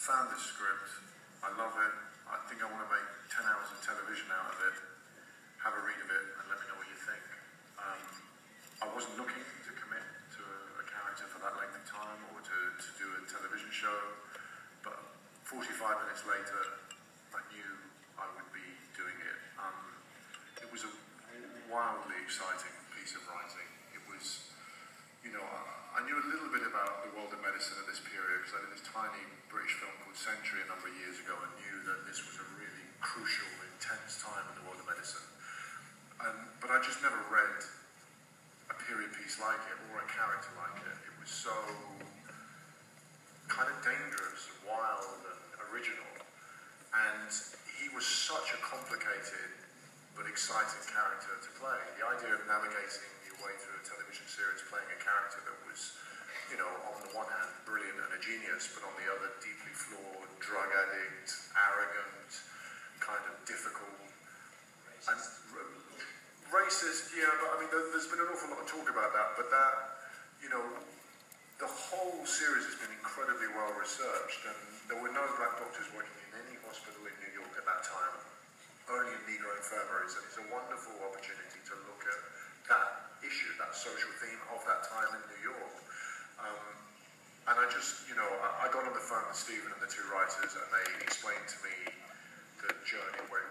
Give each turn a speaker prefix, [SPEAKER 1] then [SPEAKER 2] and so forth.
[SPEAKER 1] found this script, I love it, I think I want to make 10 hours of television out of it, have a read of it and let me know what you think. I wasn't looking to commit to a character for that length of time or to do a television show, but 45 minutes later I knew I would be doing it. It was a wildly exciting piece of writing. It was, you know, I knew a little bit about the world of medicine at this period because I did this tiny British film called Century a number of years ago and knew that this was a really crucial, intense time in the world of medicine. But I just never read a period piece like it or a character like it. It was so kind of dangerous, wild and original. And he was such a complicated but exciting character to play. The idea of navigating your way through a television series playing a character that was, you know, on the one hand brilliant and a genius, but on the other deeply flawed, drug addict, arrogant, kind of difficult, and racist, yeah, but I mean, there's been an awful lot of talk about that, but that, you know, the whole series has been incredibly well researched, and there were no black doctors working in any hospital in New York at that time, only in Negro infirmaries, and it's a wonderful opportunity to look at that issue, that social theme of that time in New York. And I just, you know, I got on the phone with Stephen and the two writers, and they explained to me the journey of Wade